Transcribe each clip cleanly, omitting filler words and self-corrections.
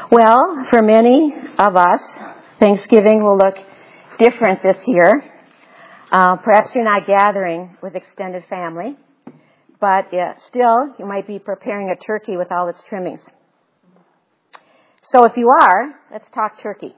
Well, for many of us, Thanksgiving will look different this year. Perhaps you're not gathering with extended family, but still you might be preparing a turkey with all its trimmings. So if you are, let's talk turkey.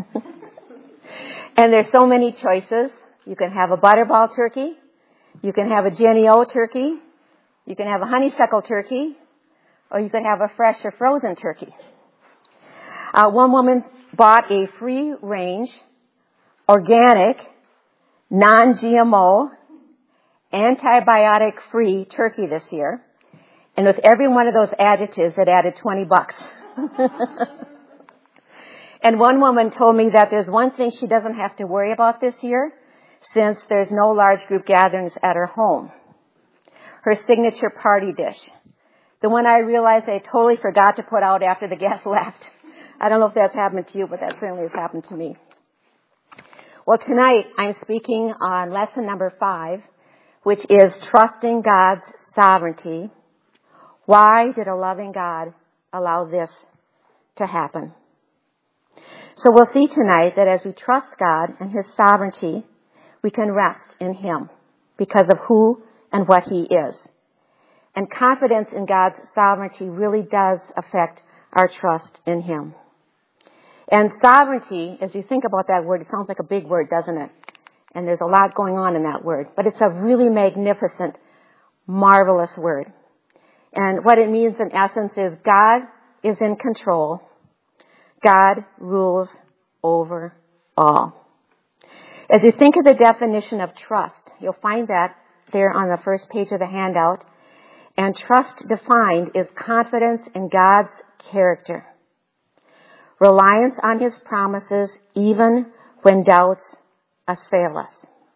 And there's so many choices. You can have a butterball turkey. You can have a Jennie O turkey. You can have a honeysuckle turkey. Or you could have a fresh or frozen turkey. One woman bought a free-range, organic, non-GMO, antibiotic-free turkey this year. And with every one of those adjectives, it added $20. And one woman told me that there's one thing she doesn't have to worry about this year, since there's no large group gatherings at her home. Her signature party dish. The one I realized I totally forgot to put out after the guests left. I don't know if that's happened to you, but that certainly has happened to me. Well, tonight I'm speaking on lesson number 5, which is trusting God's sovereignty. Why did a loving God allow this to happen? So we'll see tonight that as we trust God and His sovereignty, we can rest in Him because of who and what He is. And confidence in God's sovereignty really does affect our trust in Him. And sovereignty, as you think about that word, it sounds like a big word, doesn't it? And there's a lot going on in that word. But it's a really magnificent, marvelous word. And what it means in essence is God is in control. God rules over all. As you think of the definition of trust, you'll find that there on the first page of the handout. And trust defined is confidence in God's character. Reliance on His promises even when doubts assail us.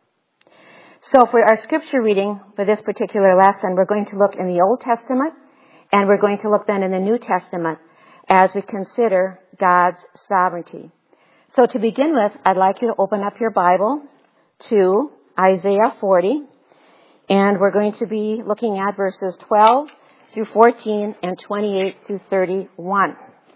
So for our scripture reading for this particular lesson, we're going to look in the Old Testament and we're going to look then in the New Testament as we consider God's sovereignty. So to begin with, I'd like you to open up your Bible to Isaiah 40. And we're going to be looking at verses 12 through 14 and 28 through 31.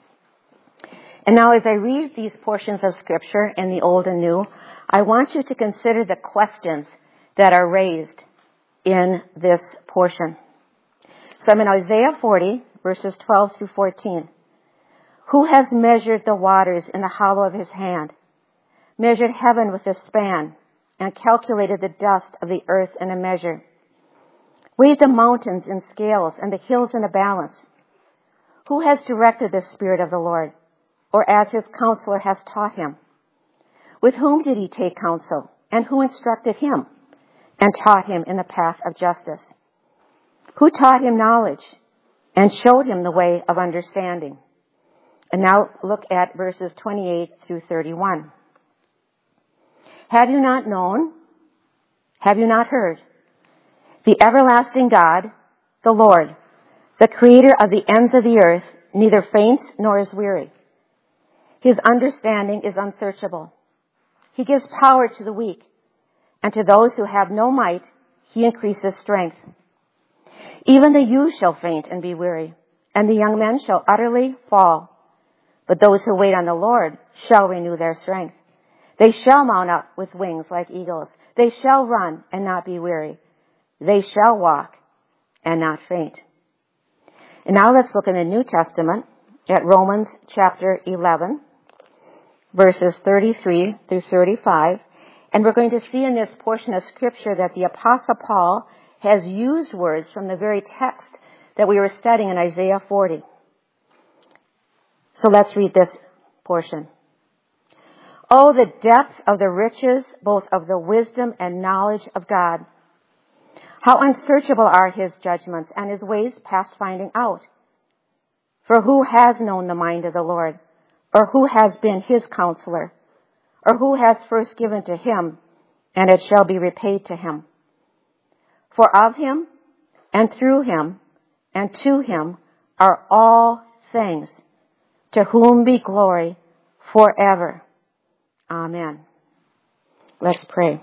And now as I read these portions of Scripture in the Old and New, I want you to consider the questions that are raised in this portion. So I'm in Isaiah 40, verses 12 through 14. Who has measured the waters in the hollow of His hand, measured heaven with a span, and calculated the dust of the earth in a measure? Weighed the mountains in scales and the hills in a balance. Who has directed the Spirit of the Lord, or as His counselor has taught Him? With whom did He take counsel, and who instructed Him, and taught Him in the path of justice? Who taught Him knowledge, and showed Him the way of understanding? And now look at verses 28 through 31. Have you not known? Have you not heard? The everlasting God, the Lord, the creator of the ends of the earth, neither faints nor is weary. His understanding is unsearchable. He gives power to the weak, and to those who have no might, He increases strength. Even the youth shall faint and be weary, and the young men shall utterly fall. But those who wait on the Lord shall renew their strength. They shall mount up with wings like eagles. They shall run and not be weary. They shall walk and not faint. And now let's look in the New Testament at Romans chapter 11, verses 33 through 35. And we're going to see in this portion of Scripture that the Apostle Paul has used words from the very text that we were studying in Isaiah 40. So let's read this portion. Oh, the depth of the riches, both of the wisdom and knowledge of God. How unsearchable are His judgments and His ways past finding out. For who has known the mind of the Lord? Or who has been His counselor? Or who has first given to Him, and it shall be repaid to him? For of Him, and through Him, and to Him are all things, to whom be glory forever. Amen. Let's pray.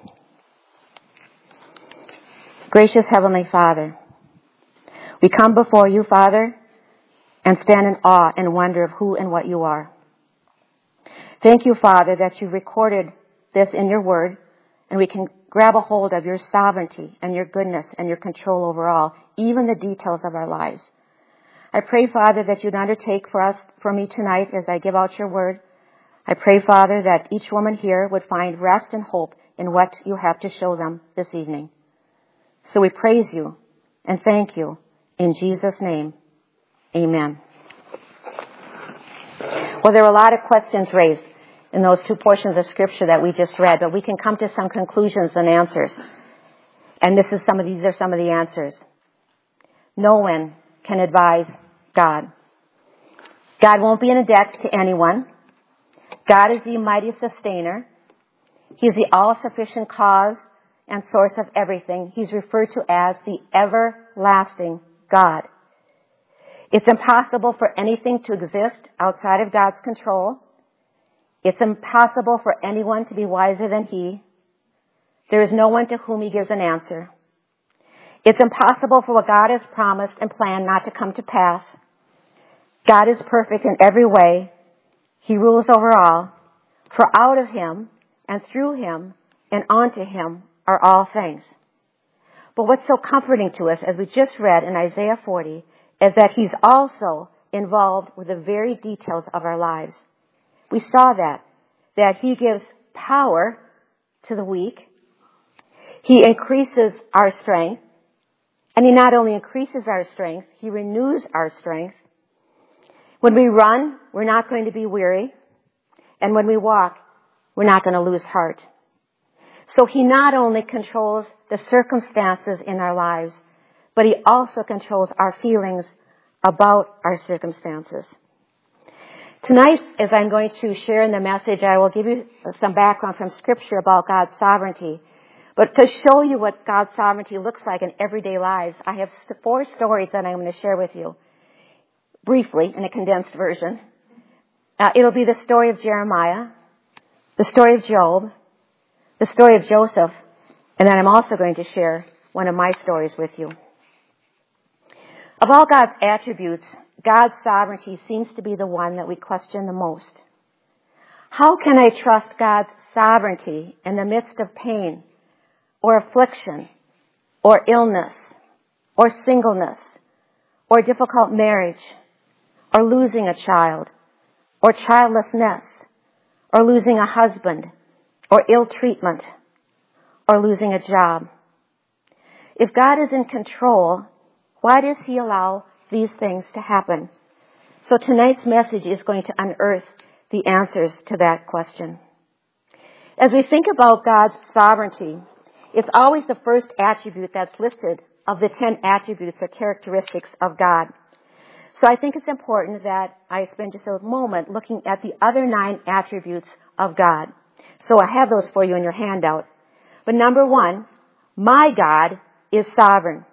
Gracious Heavenly Father, we come before You, Father, and stand in awe and wonder of who and what you are. Thank you, Father, that you recorded this in your word, and we can grab a hold of your sovereignty and your goodness and your control over all, even the details of our lives. I pray, Father, that you'd undertake for me tonight as I give out your word. I pray, Father, that each woman here would find rest and hope in what you have to show them this evening. So we praise you and thank you in Jesus' name. Amen. Well, there were a lot of questions raised in those two portions of Scripture that we just read, but we can come to some conclusions and answers. And these are some of the answers. No one can advise God. God won't be in a debt to anyone. God is the mighty sustainer. He's the all-sufficient cause and source of everything. He's referred to as the everlasting God. It's impossible for anything to exist outside of God's control. It's impossible for anyone to be wiser than He. There is no one to whom He gives an answer. It's impossible for what God has promised and planned not to come to pass. God is perfect in every way. He rules over all. For out of Him and through Him and unto Him are all things. But what's so comforting to us, as we just read in Isaiah 40, is that He's also involved with the very details of our lives. We saw that He gives power to the weak. He increases our strength. And He not only increases our strength, He renews our strength. When we run, we're not going to be weary. And when we walk, we're not going to lose heart. So He not only controls the circumstances in our lives, but He also controls our feelings about our circumstances. Tonight, as I'm going to share in the message, I will give you some background from Scripture about God's sovereignty. But to show you what God's sovereignty looks like in everyday lives, I have 4 stories that I'm going to share with you briefly in a condensed version. It'll be the story of Jeremiah, the story of Job, the story of Joseph, and then I'm also going to share one of my stories with you. Of all God's attributes, God's sovereignty seems to be the one that we question the most. How can I trust God's sovereignty in the midst of pain, or affliction, or illness, or singleness, or difficult marriage, or losing a child, or childlessness, or losing a husband, or ill treatment, or losing a job? If God is in control, why does He allow these things to happen? So tonight's message is going to unearth the answers to that question. As we think about God's sovereignty, it's always the first attribute that's listed of the 10 attributes or characteristics of God. So I think it's important that I spend just a moment looking at the other 9 attributes of God. So I have those for you in your handout. But number 1, my God is sovereign.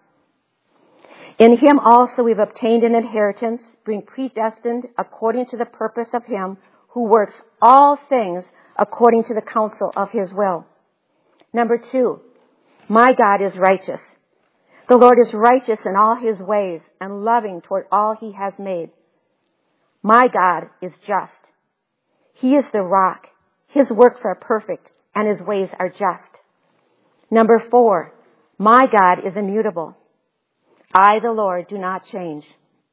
In Him also we've obtained an inheritance, being predestined according to the purpose of Him who works all things according to the counsel of His will. Number 2, my God is righteous. The Lord is righteous in all His ways and loving toward all He has made. My God is just. He is the rock. His works are perfect and His ways are just. Number 4, my God is immutable. I, the Lord, do not change.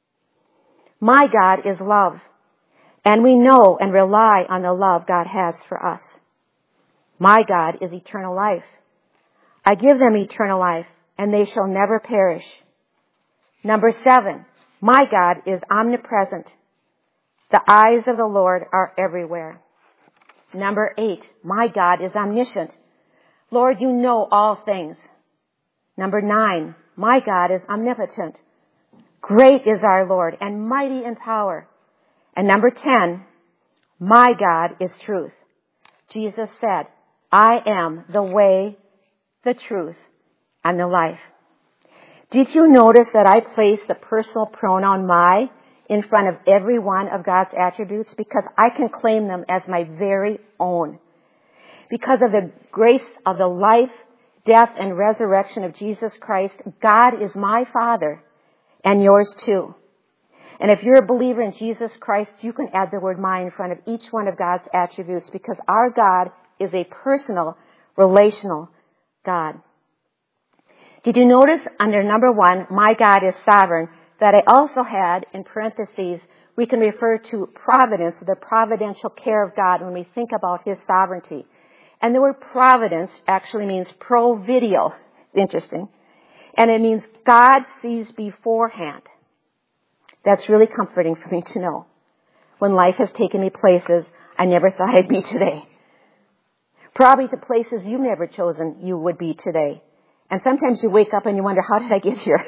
My God is love, and we know and rely on the love God has for us. My God is eternal life. I give them eternal life, and they shall never perish. Number 7, my God is omnipresent. The eyes of the Lord are everywhere. Number 8, my God is omniscient. Lord, you know all things. Number 9, my God is omnipotent. Great is our Lord and mighty in power. And number 10, my God is truth. Jesus said, I am the way, the truth, and the life. Did you notice that I placed the personal pronoun my in front of every one of God's attributes? Because I can claim them as my very own. Because of the grace of the life, death, and resurrection of Jesus Christ, God is my Father and yours too. And if you're a believer in Jesus Christ, you can add the word my in front of each one of God's attributes, because our God is a personal, relational God. Did you notice under number 1, my God is sovereign, that I also had in parentheses, we can refer to providence, the providential care of God when we think about His sovereignty. And the word providence actually means providio. Interesting. And it means God sees beforehand. That's really comforting for me to know. When life has taken me places I never thought I'd be today. Probably the places you've never chosen you would be today. And sometimes you wake up and you wonder, how did I get here?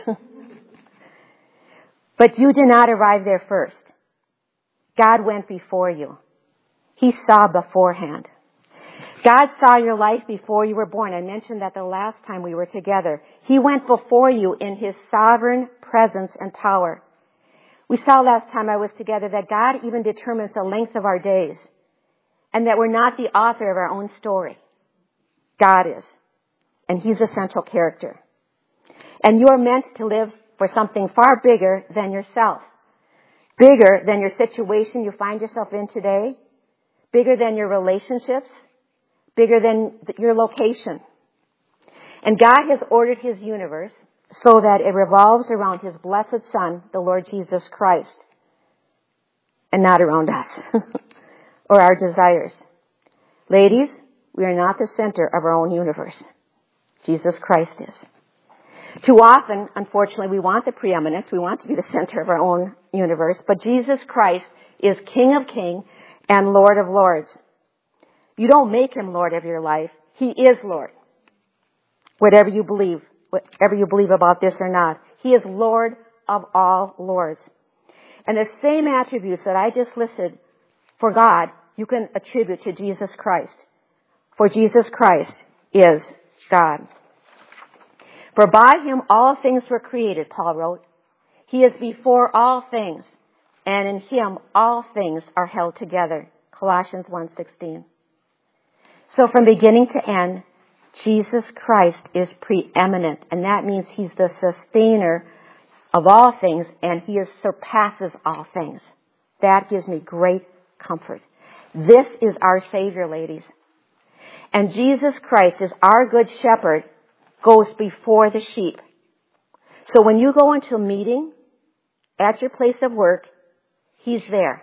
But you did not arrive there first. God went before you. He saw beforehand. God saw your life before you were born. I mentioned that the last time we were together. He went before you in His sovereign presence and power. We saw last time I was together that God even determines the length of our days, and that we're not the author of our own story. God is. And He's a central character. And you are meant to live for something far bigger than yourself. Bigger than your situation you find yourself in today. Bigger than your relationships. Bigger than your location. And God has ordered His universe so that it revolves around His blessed Son, the Lord Jesus Christ. And not around us. Or our desires. Ladies, we are not the center of our own universe. Jesus Christ is. Too often, unfortunately, we want the preeminence. We want to be the center of our own universe. But Jesus Christ is King of Kings and Lord of Lords. You don't make Him Lord of your life. He is Lord. Whatever you believe about this or not, He is Lord of all lords. And the same attributes that I just listed for God, you can attribute to Jesus Christ. For Jesus Christ is God. For by Him all things were created, Paul wrote. He is before all things, and in Him all things are held together. Colossians 1:16. So from beginning to end, Jesus Christ is preeminent, and that means He's the sustainer of all things, and He surpasses all things. That gives me great comfort. This is our Savior, ladies. And Jesus Christ is our good shepherd, goes before the sheep. So when you go into a meeting at your place of work, He's there.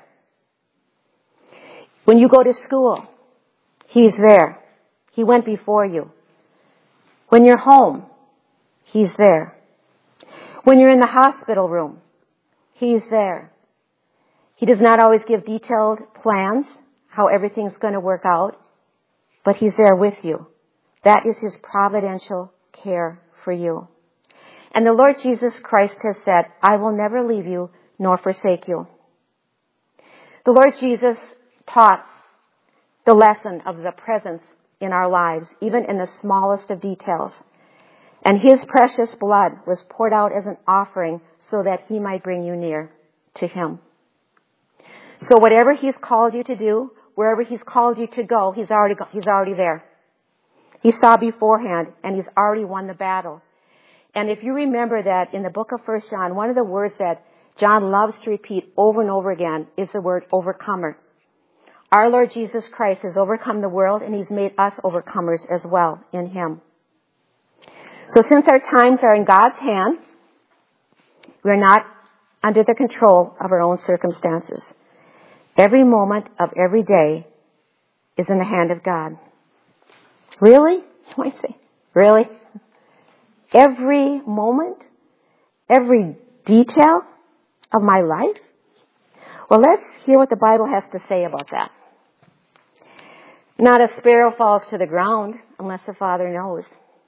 When you go to school, He's there. He went before you. When you're home, He's there. When you're in the hospital room, He's there. He does not always give detailed plans, how everything's going to work out, but He's there with you. That is His providential care for you. And the Lord Jesus Christ has said, I will never leave you nor forsake you. The Lord Jesus taught the lesson of the presence in our lives, even in the smallest of details. And His precious blood was poured out as an offering so that He might bring you near to Him. So whatever He's called you to do, wherever He's called you to go, He's already there. He saw beforehand, and He's already won the battle. And if you remember that in the book of 1 John, one of the words that John loves to repeat over and over again is the word overcomer. Our Lord Jesus Christ has overcome the world, and He's made us overcomers as well in Him. So since our times are in God's hand, we're not under the control of our own circumstances. Every moment of every day is in the hand of God. Really? You might say, really? Every moment? Every detail of my life? Well, let's hear what the Bible has to say about that. Not a sparrow falls to the ground unless the Father knows.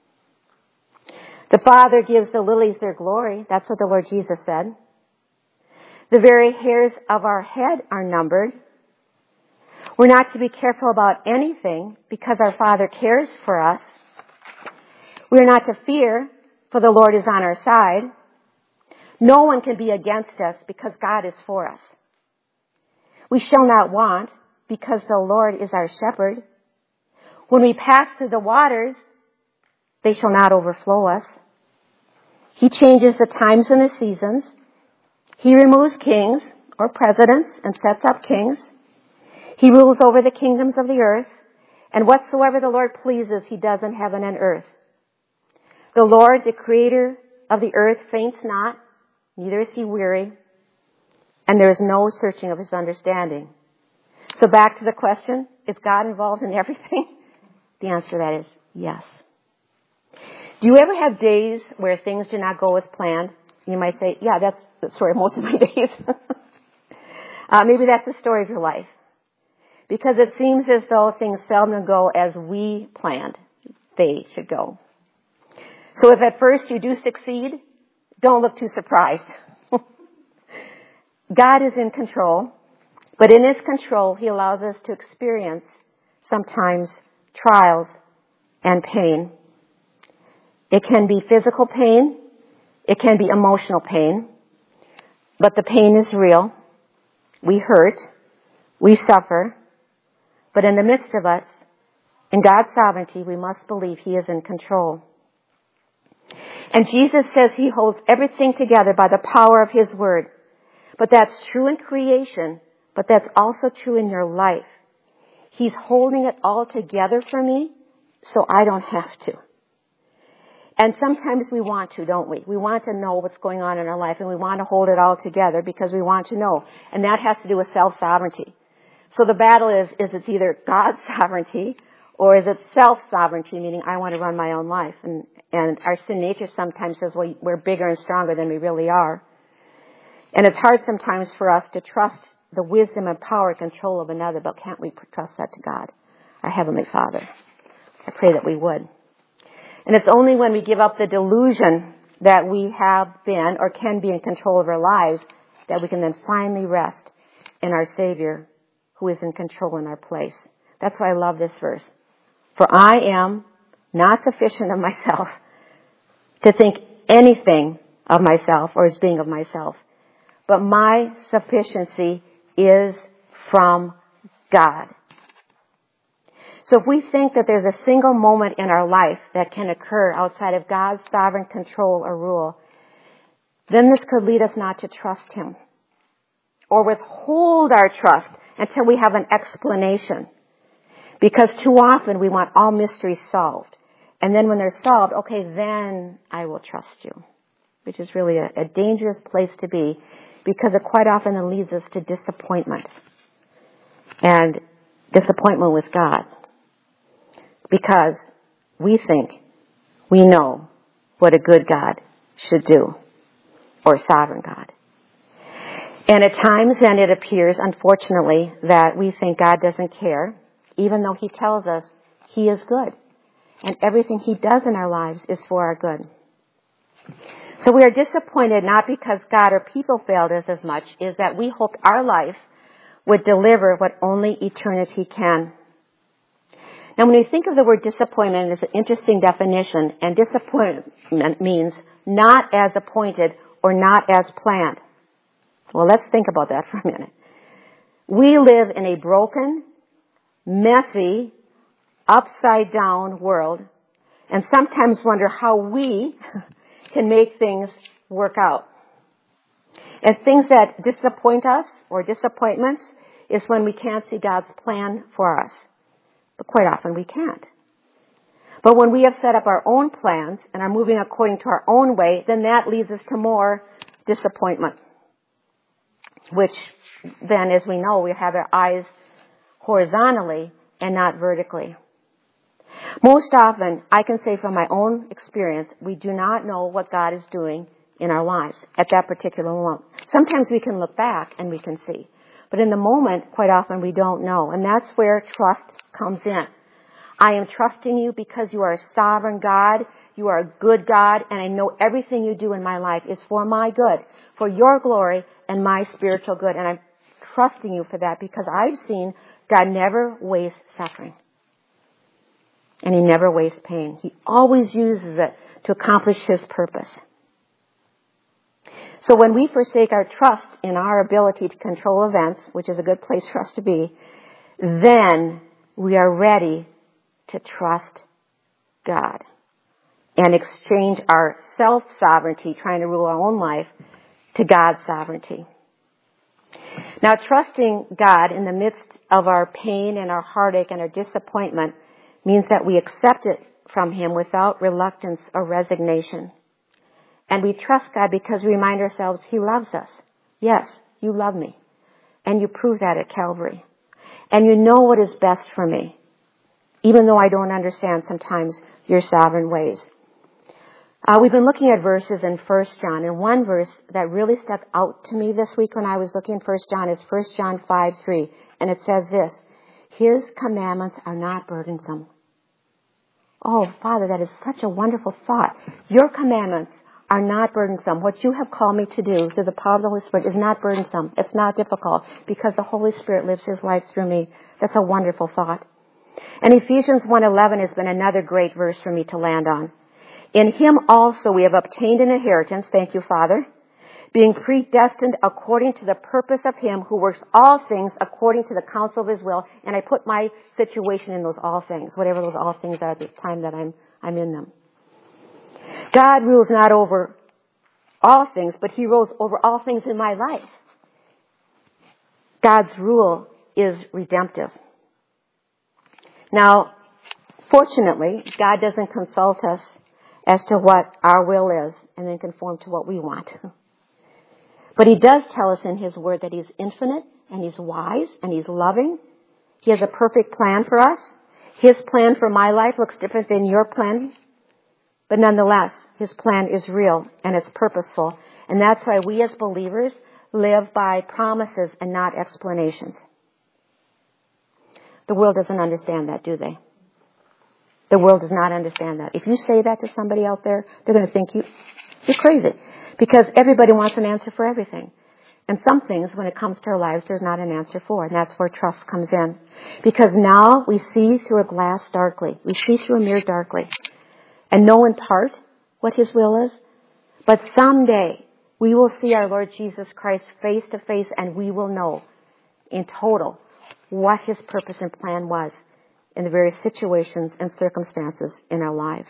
The Father gives the lilies their glory. That's what the Lord Jesus said. The very hairs of our head are numbered. We're not to be careful about anything because our Father cares for us. We're not to fear, for the Lord is on our side. No one can be against us because God is for us. We shall not want because the Lord is our shepherd. When we pass through the waters, they shall not overflow us. He changes the times and the seasons. He removes kings or presidents and sets up kings. He rules over the kingdoms of the earth. And whatsoever the Lord pleases, he does in heaven and earth. The Lord, the creator of the earth, faints not, neither is he weary, and there is no searching of his understanding. So back to the question, is God involved in everything? The answer to that is yes. Do you ever have days where things do not go as planned? You might say, yeah, that's the story of most of my days. Maybe that's the story of your life. Because it seems as though things seldom go as we planned they should go. So if at first you do succeed, don't look too surprised. God is in control, but in his control, he allows us to experience sometimes trials and pain. It can be physical pain. It can be emotional pain. But the pain is real. We hurt. We suffer. But in the midst of us, in God's sovereignty, we must believe he is in control. And Jesus says he holds everything together by the power of his word. But that's true in creation, but that's also true in your life. He's holding it all together for me, so I don't have to. And sometimes we want to, don't we? We want to know what's going on in our life, and we want to hold it all together because we want to know. And that has to do with self-sovereignty. So the battle is it's either God's sovereignty or is it self-sovereignty, meaning I want to run my own life. And our sin nature sometimes says, well, we're bigger and stronger than we really are. And it's hard sometimes for us to trust the wisdom and power and control of another, but can't we trust that to God, our Heavenly Father? I pray that we would. And it's only when we give up the delusion that we have been or can be in control of our lives that we can then finally rest in our Savior who is in control in our place. That's why I love this verse. For I am not sufficient of myself to think anything of myself or as being of myself, but my sufficiency is from God. So if we think that there's a single moment in our life that can occur outside of God's sovereign control or rule, then this could lead us not to trust him or withhold our trust until we have an explanation. Because too often we want all mysteries solved. And then when they're solved, okay, then I will trust you. Which is really a dangerous place to be because it quite often leads us to disappointment. And disappointment with God. Because we think we know what a good God should do. Or a sovereign God. And at times then it appears, unfortunately, that we think God doesn't care, even though he tells us he is good. And everything he does in our lives is for our good. So we are disappointed not because God or people failed us as much, is that we hoped our life would deliver what only eternity can. Now when you think of the word disappointment, it's an interesting definition, and disappointment means not as appointed or not as planned. Well, let's think about that for a minute. We live in a broken, messy, upside down world, and sometimes wonder how we can make things work out. And things that disappoint us or disappointments is when we can't see God's plan for us. But quite often we can't. But when we have set up our own plans and are moving according to our own way, then that leads us to more disappointment. Which then, as we know, we have our eyes horizontally and not vertically. Most often, I can say from my own experience, we do not know what God is doing in our lives at that particular moment. Sometimes we can look back and we can see. But in the moment, quite often we don't know. And that's where trust comes in. I am trusting you because you are a sovereign God. You are a good God. And I know everything you do in my life is for my good, for your glory and my spiritual good. And I'm trusting you for that because I've seen God never wastes suffering. And he never wastes pain. He always uses it to accomplish his purpose. So when we forsake our trust in our ability to control events, which is a good place for us to be, then we are ready to trust God and exchange our self-sovereignty, trying to rule our own life, to God's sovereignty. Now, trusting God in the midst of our pain and our heartache and our disappointment means that we accept it from Him without reluctance or resignation. And we trust God because we remind ourselves He loves us. Yes, you love me. And you prove that at Calvary. And you know what is best for me, even though I don't understand sometimes your sovereign ways. We've been looking at verses in 1 John, and one verse that really stuck out to me this week when I was looking at 1 John is 1 John 5:3, and it says this: His commandments are not burdensome. Oh, Father, that is such a wonderful thought. Your commandments are not burdensome. What you have called me to do through the power of the Holy Spirit is not burdensome. It's not difficult because the Holy Spirit lives His life through me. That's a wonderful thought. And Ephesians 1:11 has been another great verse for me to land on. In Him also we have obtained an inheritance, thank you, Father, being predestined according to the purpose of Him who works all things according to the counsel of His will. And I put my situation in those all things, whatever those all things are at the time that I'm in them. God rules not over all things, but He rules over all things in my life. God's rule is redemptive. Now, fortunately, God doesn't consult us as to what our will is and then conform to what we want. But He does tell us in His Word that He's infinite and He's wise and He's loving. He has a perfect plan for us. His plan for my life looks different than your plan. But nonetheless, His plan is real and it's purposeful. And that's why we as believers live by promises and not explanations. The world doesn't understand that, do they? The world does not understand that. If you say that to somebody out there, they're going to think you're crazy. Because everybody wants an answer for everything. And some things, when it comes to our lives, there's not an answer for. And that's where trust comes in. Because now we see through a glass darkly. We see through a mirror darkly. And know in part what His will is. But someday we will see our Lord Jesus Christ face to face, and we will know in total what His purpose and plan was in the various situations and circumstances in our life.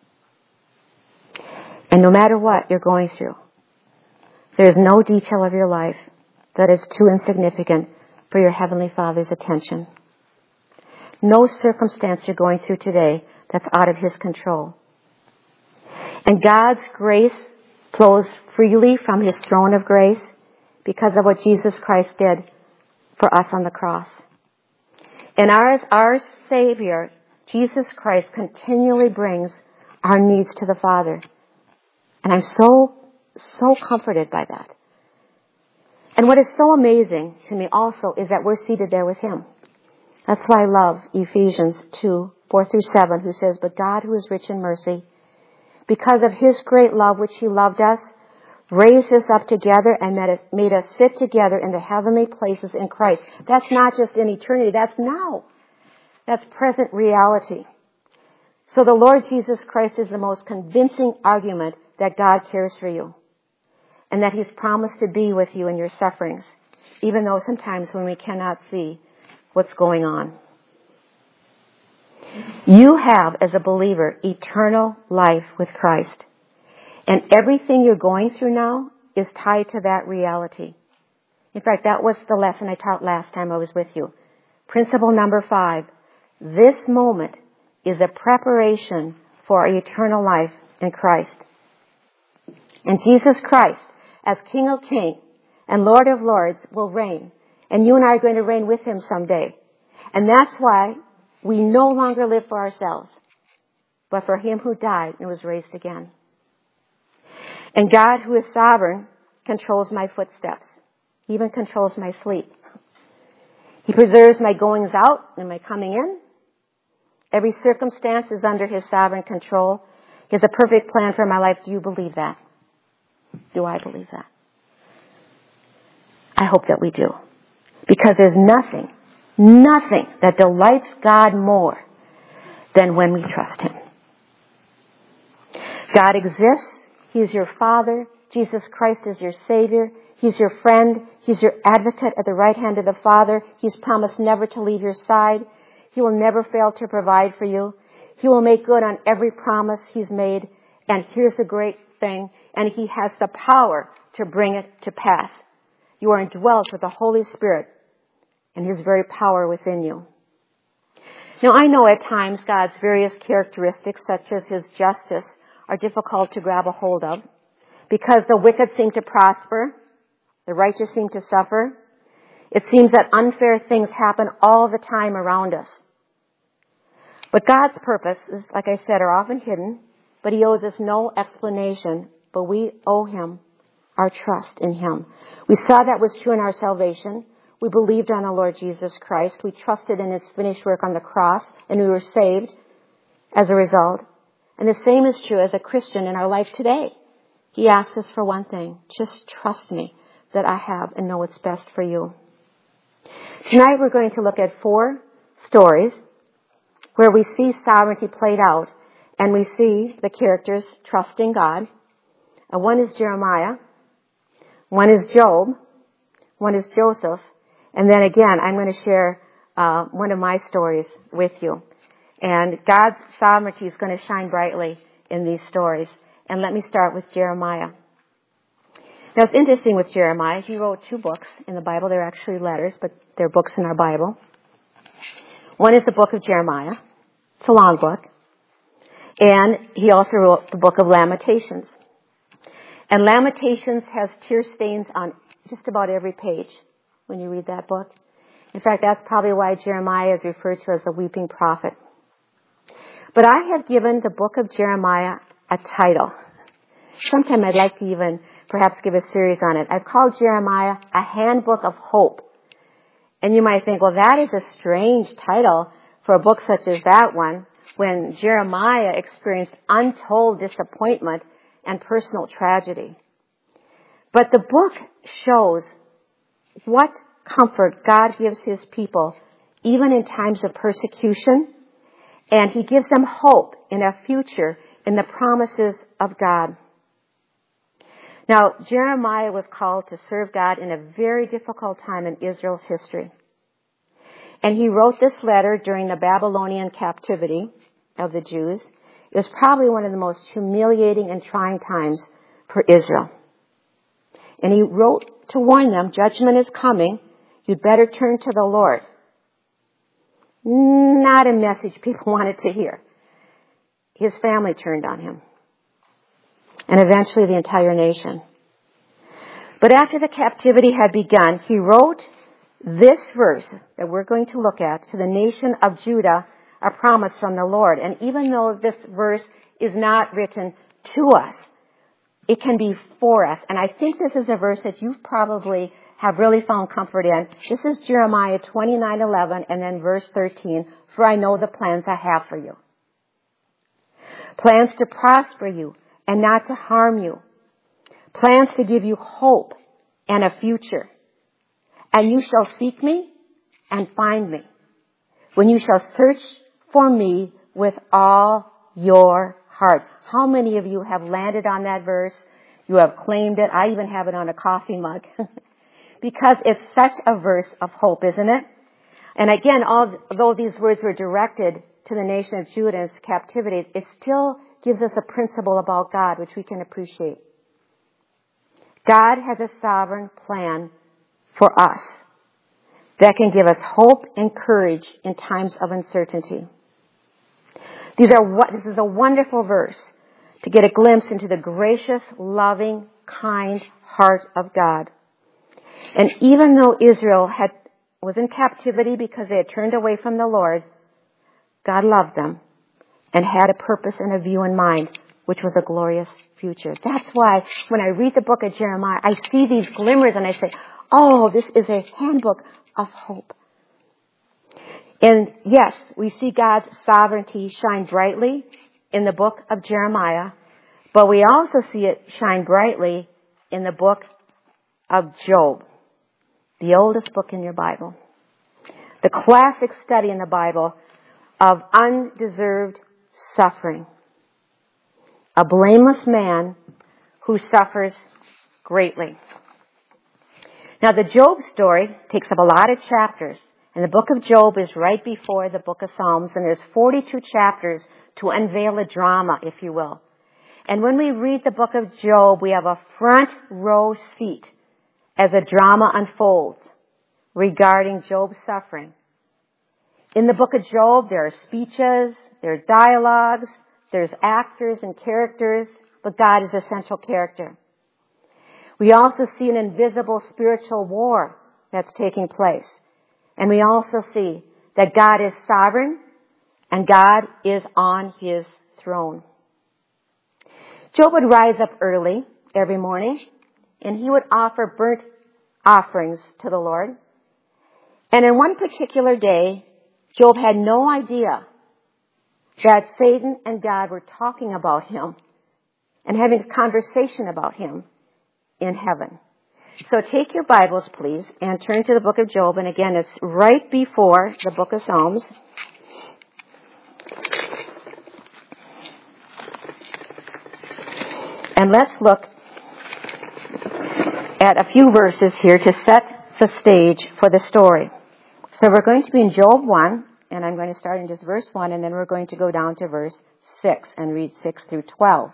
And no matter what you're going through, there is no detail of your life that is too insignificant for your Heavenly Father's attention. No circumstance you're going through today that's out of His control. And God's grace flows freely from His throne of grace because of what Jesus Christ did for us on the cross. And our Savior, Jesus Christ, continually brings our needs to the Father. And I'm so comforted by that. And what is so amazing to me also is that we're seated there with Him. That's why I love Ephesians 2:4-7, who says, But God, who is rich in mercy, because of His great love which He loved us, raised us up together and made us sit together in the heavenly places in Christ. That's not just in eternity, that's now. That's present reality. So the Lord Jesus Christ is the most convincing argument that God cares for you. And that He's promised to be with you in your sufferings, even though sometimes when we cannot see what's going on. You have, as a believer, eternal life with Christ. And everything you're going through now is tied to that reality. In fact, that was the lesson I taught last time I was with you. Principle number 5. This moment is a preparation for our eternal life in Christ. And Jesus Christ, as King of Kings and Lord of Lords, will reign. And you and I are going to reign with Him someday. And that's why we no longer live for ourselves, but for Him who died and was raised again. And God, who is sovereign, controls my footsteps. He even controls my sleep. He preserves my goings out and my coming in. Every circumstance is under His sovereign control. He has a perfect plan for my life. Do you believe that? Do I believe that? I hope that we do. Because there's nothing that delights God more than when we trust Him. God exists. He is your Father. Jesus Christ is your Savior. He's your friend. He's your advocate at the right hand of the Father. He's promised never to leave your side. He will never fail to provide for you. He will make good on every promise He's made. And here's the great thing. and He has the power to bring it to pass. You are indwelt with the Holy Spirit and His very power within you. Now, I know at times God's various characteristics, such as His justice, are difficult to grab a hold of because the wicked seem to prosper, the righteous seem to suffer. It seems that unfair things happen all the time around us. But God's purposes, like I said, are often hidden, but He owes us no explanation, but we owe Him our trust in Him. We saw that was true in our salvation. We believed on the Lord Jesus Christ. We trusted in His finished work on the cross, and we were saved as a result. And the same is true as a Christian in our life today. He asks us for one thing: just trust me that I have and know what's best for you. Tonight we're going to look at 4 stories where we see sovereignty played out, and we see the characters trusting God. One is Jeremiah, one is Job, one is Joseph, and then again I'm going to share one of my stories with you. And God's sovereignty is going to shine brightly in these stories. And let me start with Jeremiah. Now, it's interesting with Jeremiah. He wrote 2 books in the Bible. They're actually letters, but they're books in our Bible. One is the book of Jeremiah. It's a long book. And he also wrote the book of Lamentations. And Lamentations has tear stains on just about every page when you read that book. In fact, that's probably why Jeremiah is referred to as the weeping prophet. But I have given the book of Jeremiah a title. Sometime I'd like to even perhaps give a series on it. I've called Jeremiah a handbook of hope. And you might think, well, that is a strange title for a book such as that one, when Jeremiah experienced untold disappointment and personal tragedy. But the book shows what comfort God gives His people, even in times of persecution, and He gives them hope in a future in the promises of God. Now, Jeremiah was called to serve God in a very difficult time in Israel's history. And he wrote this letter during the Babylonian captivity of the Jews. It was probably one of the most humiliating and trying times for Israel. And he wrote to warn them, judgment is coming. You'd better turn to the Lord. Not a message people wanted to hear. His family turned on him. And eventually the entire nation. But after the captivity had begun, he wrote this verse that we're going to look at to the nation of Judah, a promise from the Lord. And even though this verse is not written to us, it can be for us. And I think this is a verse that you probably have really found comfort in. This is Jeremiah 29:11 and then verse 13. For I know the plans I have for you. Plans to prosper you and not to harm you. Plans to give you hope and a future. And you shall seek me and find me when you shall search for me with all your heart. How many of you have landed on that verse? You have claimed it. I even have it on a coffee mug. Because it's such a verse of hope, isn't it? And again, although these words were directed to the nation of Judah in its captivity, it still gives us a principle about God which we can appreciate. God has a sovereign plan for us that can give us hope and courage in times of uncertainty. This is a wonderful verse to get a glimpse into the gracious, loving, kind heart of God. And even though Israel was in captivity because they had turned away from the Lord, God loved them and had a purpose and a view in mind, which was a glorious future. That's why when I read the book of Jeremiah, I see these glimmers and I say, oh, this is a handbook of hope. And yes, we see God's sovereignty shine brightly in the book of Jeremiah, but we also see it shine brightly in the book of Job, the oldest book in your Bible. The classic study in the Bible of undeserved suffering. A blameless man who suffers greatly. Now, the Job story takes up a lot of chapters, and the book of Job is right before the book of Psalms, and there's 42 chapters to unveil a drama, if you will. And when we read the book of Job, we have a front row seat as a drama unfolds regarding Job's suffering. In the book of Job, there are speeches, there are dialogues, there's actors and characters, but God is a central character. We also see an invisible spiritual war that's taking place. And we also see that God is sovereign and God is on his throne. Job would rise up early every morning and he would offer burnt offerings to the Lord. And in one particular day, Job had no idea that Satan and God were talking about him and having a conversation about him in heaven. So take your Bibles, please, and turn to the book of Job. And again, it's right before the book of Psalms. And let's look at a few verses here to set the stage for the story. So we're going to be in Job 1, and I'm going to start in just verse 1, and then we're going to go down to verse 6 and read 6 through 12.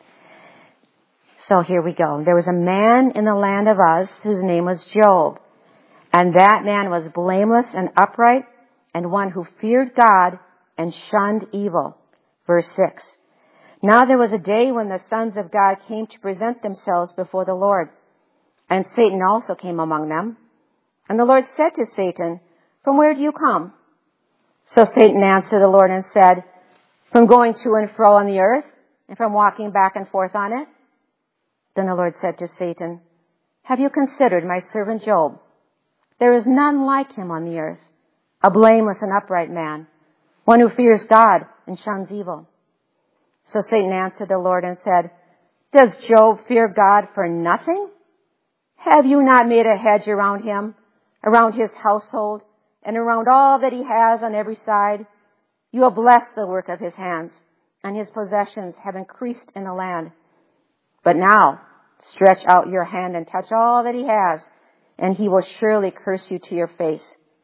So here we go. There was a man in the land of Uz whose name was Job, and that man was blameless and upright, and one who feared God and shunned evil. Verse 6. Now there was a day when the sons of God came to present themselves before the Lord, and Satan also came among them. And the Lord said to Satan, "From where do you come?" So Satan answered the Lord and said, "From going to and fro on the earth, and from walking back and forth on it." Then the Lord said to Satan, "Have you considered my servant Job? There is none like him on the earth, a blameless and upright man, one who fears God and shuns evil." So Satan answered the Lord and said, "Does Job fear God for nothing? Have you not made a hedge around him, around his household, and around all that he has on every side? You have blessed the work of his hands, and his possessions have increased in the land. But now stretch out your hand and touch all that he has, and he will surely curse you to your face."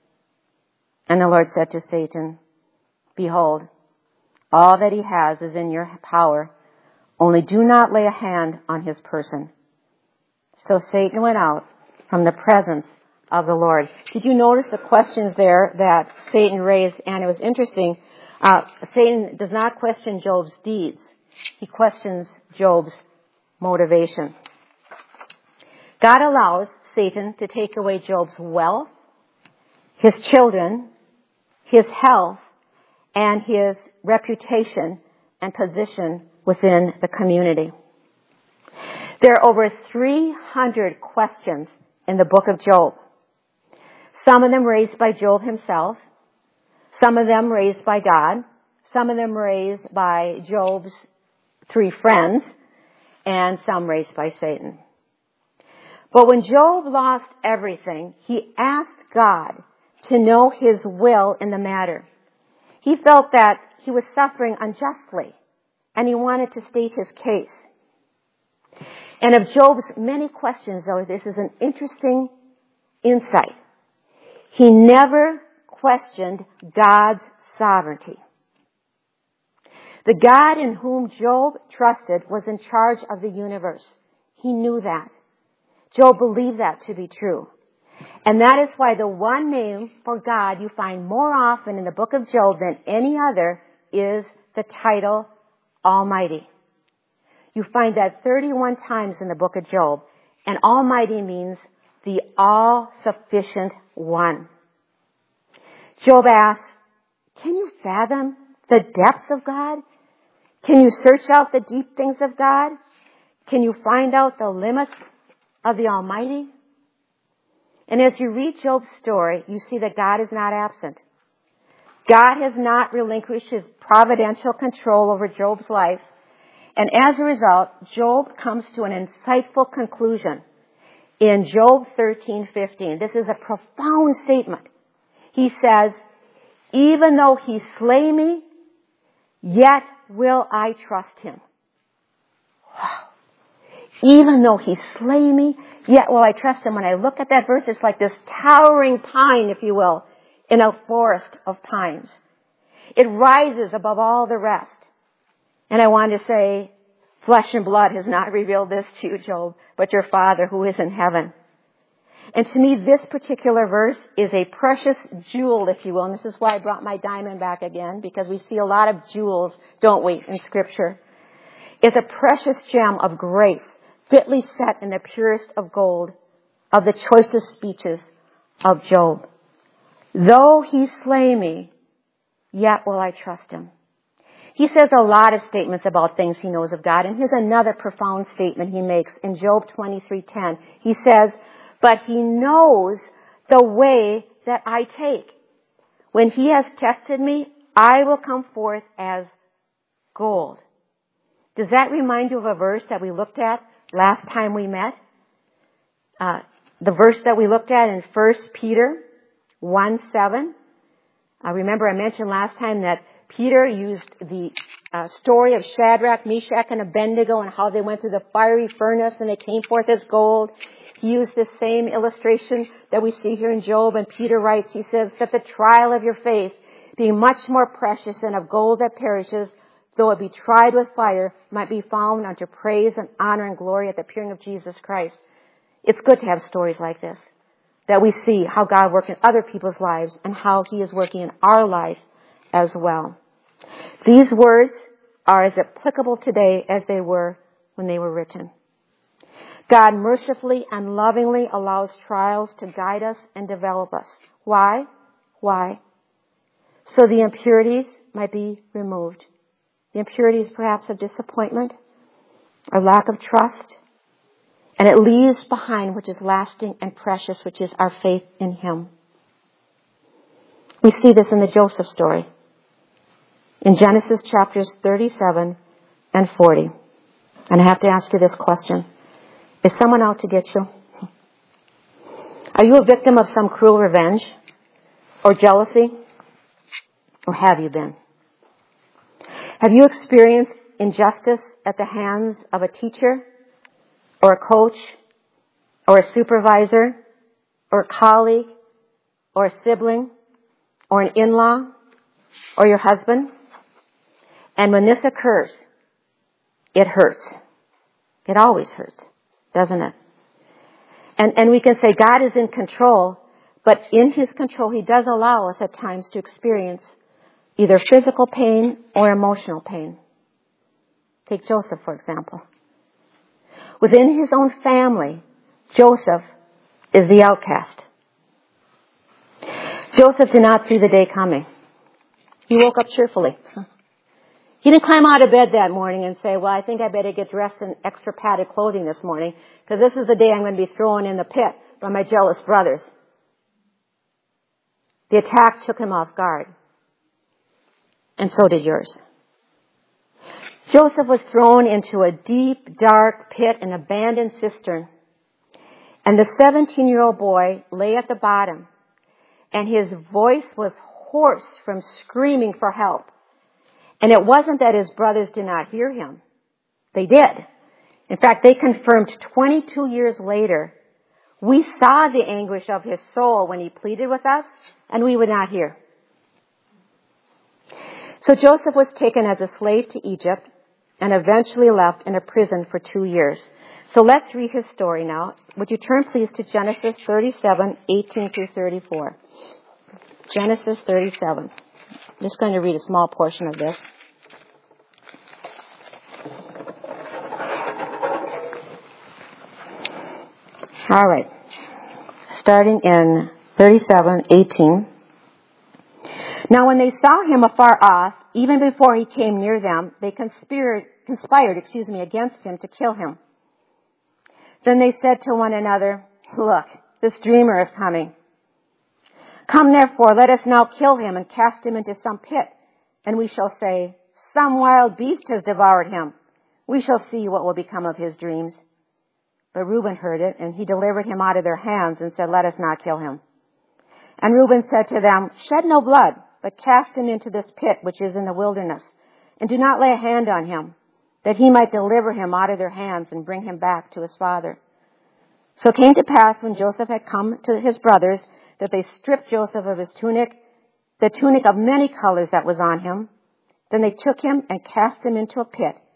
And the Lord said to Satan, "Behold, all that he has is in your power. Only do not lay a hand on his person." So Satan went out from the presence of the Lord. Did you notice the questions there that Satan raised? And it was interesting. Satan does not question Job's deeds. He questions Job's motivation. God allows Satan to take away Job's wealth, his children, his health, and his reputation and position within the community. There are over 300 questions in the book of Job. Some of them raised by Job himself, some of them raised by God, some of them raised by Job's 3 friends, and some raised by Satan. But when Job lost everything, he asked God to know his will in the matter. He felt that he was suffering unjustly, and he wanted to state his case. And of Job's many questions, though, this is an interesting insight. He never questioned God's sovereignty. The God in whom Job trusted was in charge of the universe. He knew that. Job believed that to be true. And that is why the one name for God you find more often in the book of Job than any other is the title Almighty. You find that 31 times in the book of Job. And Almighty means the all-sufficient one. Job asks, "Can you fathom the depths of God? Can you search out the deep things of God? Can you find out the limits of the Almighty?" And as you read Job's story, you see that God is not absent. God has not relinquished his providential control over Job's life. And as a result, Job comes to an insightful conclusion in Job 13:15. This is a profound statement. He says, "Even though he slay me, yet will I trust him." Wow. Even though he slay me, yet will I trust him. When I look at that verse, it's like this towering pine, if you will, in a forest of pines. It rises above all the rest. And I want to say, Flesh and blood has not revealed this to you, Job, but your Father who is in heaven. And to me, this particular verse is a precious jewel, if you will. And this is why I brought my diamond back again, because we see a lot of jewels, don't we, in Scripture. It's a precious gem of grace, fitly set in the purest of gold, of the choicest speeches of Job. Though he slay me, yet will I trust him. He says a lot of statements about things he knows of God. And here's another profound statement he makes in Job 23:10. He says, but he knows the way that I take. When he has tested me, I will come forth as gold. Does that remind you of a verse that we looked at last time we met? The verse that we looked at in 1 Peter 1:7. Remember I mentioned last time that Peter used the story of Shadrach, Meshach, and Abednego and how they went through the fiery furnace and they came forth as gold. He used the same illustration that we see here in Job, and Peter writes, he says, that the trial of your faith, being much more precious than of gold that perishes, though it be tried with fire, might be found unto praise and honor and glory at the appearing of Jesus Christ. It's good to have stories like this, that we see how God works in other people's lives and how he is working in our life as well. These words are as applicable today as they were when they were written. God mercifully and lovingly allows trials to guide us and develop us. Why? Why? So the impurities might be removed. The impurities perhaps of disappointment or lack of trust. And it leaves behind which is lasting and precious, which is our faith in him. We see this in the Joseph story. In Genesis chapters 37 and 40. And I have to ask you this question. Is someone out to get you? Are you a victim of some cruel revenge or jealousy? Or have you been? Have you experienced injustice at the hands of a teacher or a coach or a supervisor or a colleague or a sibling or an in-law or your husband? And when this occurs, it hurts. It always hurts, doesn't it? And we can say God is in control, but in his control, he does allow us at times to experience either physical pain or emotional pain. Take Joseph, for example. Within his own family, Joseph is the outcast. Joseph did not see the day coming. He woke up cheerfully. He didn't climb out of bed that morning and say, well, I think I better get dressed in extra padded clothing this morning because this is the day I'm going to be thrown in the pit by my jealous brothers. The attack took him off guard. And so did yours. Joseph was thrown into a deep, dark pit, an abandoned cistern. And the 17-year-old boy lay at the bottom. And his voice was hoarse from screaming for help. And it wasn't that his brothers did not hear him. They did. In fact, they confirmed 22 years later, we saw the anguish of his soul when he pleaded with us, and we would not hear. So Joseph was taken as a slave to Egypt and eventually left in a prison for 2 years. So let's read his story now. Would you turn please to Genesis 37, 18 through 34. Genesis 37. I'm just going to read a small portion of this. All right. Starting in 37:18. Now when they saw him afar off, even before he came near them, they conspired against him to kill him. Then they said to one another, look, this dreamer is coming. Come therefore, let us now kill him and cast him into some pit, and we shall say, some wild beast has devoured him. We shall see what will become of his dreams. But Reuben heard it, and he delivered him out of their hands and said, let us not kill him. And Reuben said to them, shed no blood, but cast him into this pit which is in the wilderness, and do not lay a hand on him, that he might deliver him out of their hands and bring him back to his father. So it came to pass when Joseph had come to his brothers that they stripped Joseph of his tunic, the tunic of many colors that was on him. Then they took him and cast him into a pit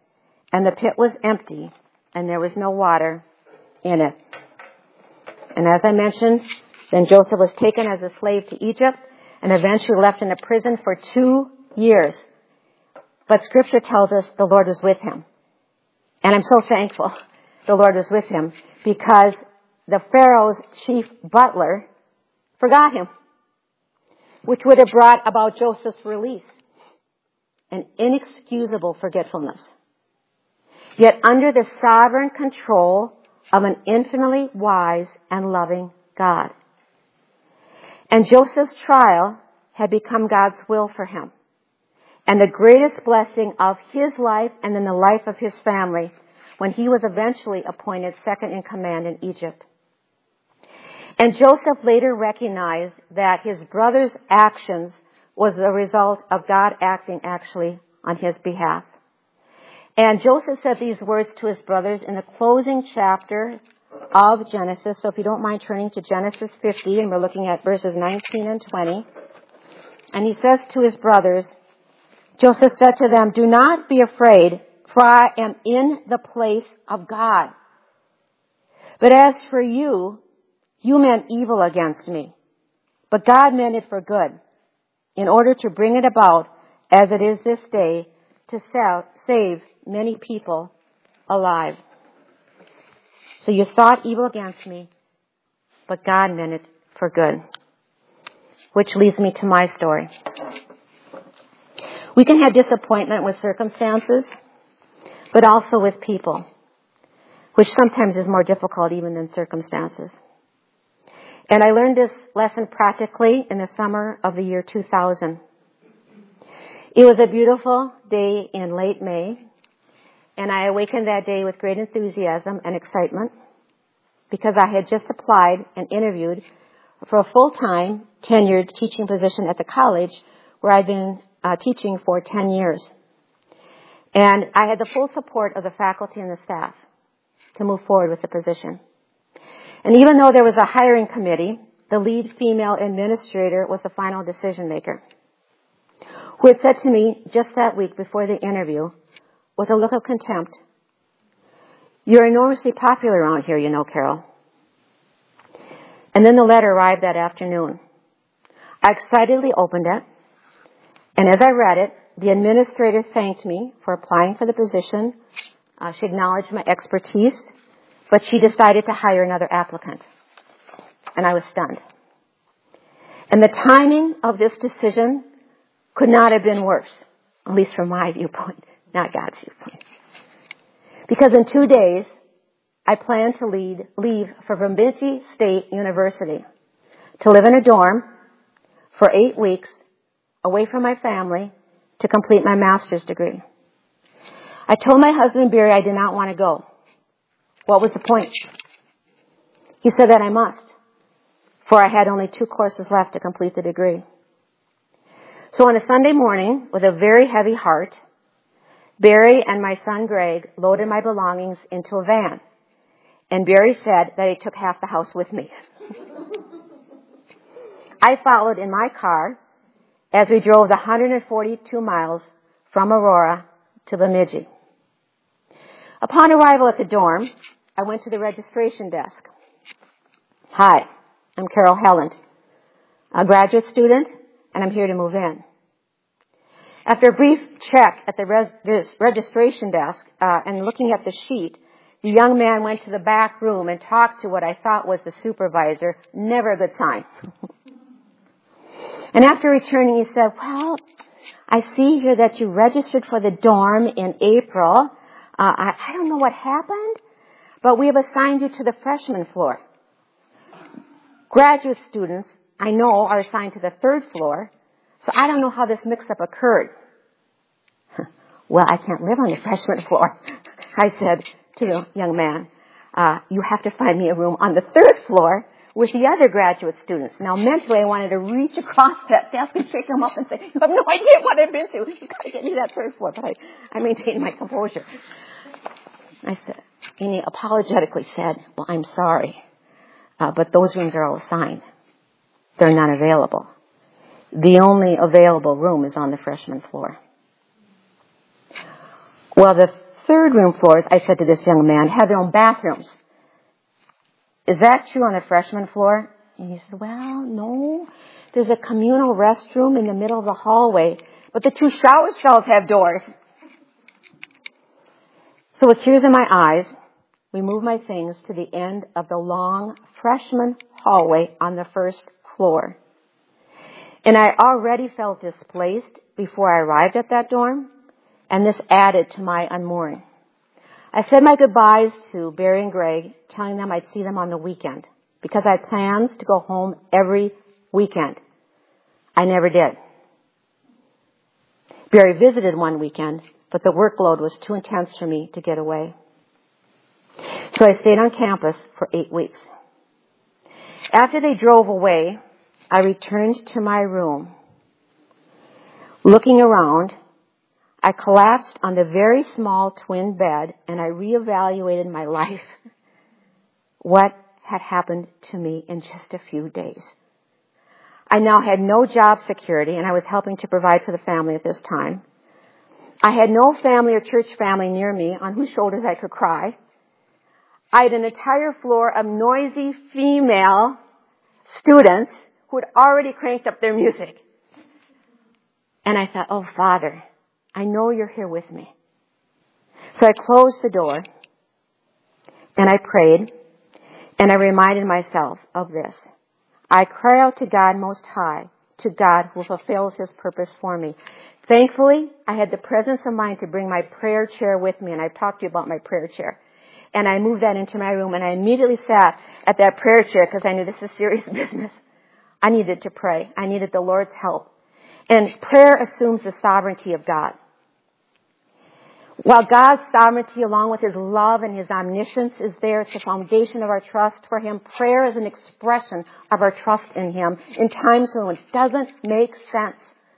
and the pit was empty, and there was no water in it. And as I mentioned, then Joseph was taken as a slave to Egypt and eventually left in a prison for 2 years. But Scripture tells us the Lord was with him. And I'm so thankful the Lord was with him, because the Pharaoh's chief butler forgot him, which would have brought about Joseph's release. An inexcusable forgetfulness. Yet under the sovereign control of an infinitely wise and loving God. And Joseph's trial had become God's will for him, and the greatest blessing of his life and in the life of his family when he was eventually appointed second in command in Egypt. And Joseph later recognized that his brother's actions was a result of God acting actually on his behalf. And Joseph said these words to his brothers in the closing chapter of Genesis. So if you don't mind turning to Genesis 50, and we're looking at verses 19 and 20. And he says to his brothers, Joseph said to them, "Do not be afraid, for I am in the place of God. But as for you, you meant evil against me, but God meant it for good, in order to bring it about, as it is this day, to save many people alive. So you thought evil against me, but God meant it for good." Which leads me to my story. We can have disappointment with circumstances, but also with people, which sometimes is more difficult even than circumstances. And I learned this lesson practically in the summer of the year 2000. It was a beautiful day in late May, and I awakened that day with great enthusiasm and excitement because I had just applied and interviewed for a full-time, tenured teaching position at the college where I'd been teaching for 10 years. And I had the full support of the faculty and the staff to move forward with the position. And even though there was a hiring committee, the lead female administrator was the final decision maker, who had said to me just that week before the interview, with a look of contempt, "You're enormously popular around here, you know, Carol." And then the letter arrived that afternoon. I excitedly opened it, and as I read it, the administrator thanked me for applying for the position. She acknowledged my expertise, but she decided to hire another applicant. And I was stunned. And the timing of this decision could not have been worse, at least from my viewpoint, not God's viewpoint. Because in 2 days, I planned to leave for Bemidji State University to live in a dorm for 8 weeks away from my family to complete my master's degree. I told my husband, Barry, I did not want to go. What was the point? He said that I must, for I had only 2 courses left to complete the degree. So on a Sunday morning, with a very heavy heart, Barry and my son Greg loaded my belongings into a van. And Barry said that he took half the house with me. I followed in my car as we drove the 142 miles from Aurora to Bemidji. Upon arrival at the dorm, I went to the registration desk. "Hi, I'm Carol Helland, a graduate student, and I'm here to move in." After a brief check at the registration desk and looking at the sheet, the young man went to the back room and talked to what I thought was the supervisor. Never a good sign. And after returning, he said, "Well, I see here that you registered for the dorm in April. I don't know what happened, but we have assigned you to the freshman floor. Graduate students, I know, are assigned to the 3rd floor, so I don't know how this mix-up occurred." "Well, I can't live on the freshman floor," I said to the young man. "You have to find me a room on the 3rd floor with the other graduate students." Now, mentally, I wanted to reach across that desk and shake them up and say, "You have no idea what I've been through. You've got to get me that 3rd floor." But I maintained my composure. I said, and he apologetically said, "Well, I'm sorry, but those rooms are all assigned. They're not available. The only available room is on the freshman floor." Well, the third room floors, I said to this young man, have their own bathrooms. Is that true on the freshman floor? And he said, well, no. There's a communal restroom in the middle of the hallway, but the 2 shower stalls have doors. So with tears in my eyes, we moved my things to the end of the long freshman hallway on the first floor. And I already felt displaced before I arrived at that dorm, and this added to my unmooring. I said my goodbyes to Barry and Greg, telling them I'd see them on the weekend, because I had plans to go home every weekend. I never did. Barry visited one weekend, but the workload was too intense for me to get away. So I stayed on campus for 8 weeks. After they drove away, I returned to my room. Looking around, I collapsed on the very small twin bed and I reevaluated my life. What had happened to me in just a few days? I now had no job security and I was helping to provide for the family at this time. I had no family or church family near me on whose shoulders I could cry. I had an entire floor of noisy female students who had already cranked up their music. And I thought, oh, Father, I know you're here with me. So I closed the door and I prayed and I reminded myself of this. I cry out to God Most High, to God who fulfills His purpose for me. Thankfully, I had the presence of mind to bring my prayer chair with me, and I talked to you about my prayer chair. And I moved that into my room, and I immediately sat at that prayer chair because I knew this is serious business. I needed to pray. I needed the Lord's help. And prayer assumes the sovereignty of God. While God's sovereignty, along with His love and His omniscience, is there, it's the foundation of our trust for Him. Prayer is an expression of our trust in Him in times when it doesn't make sense.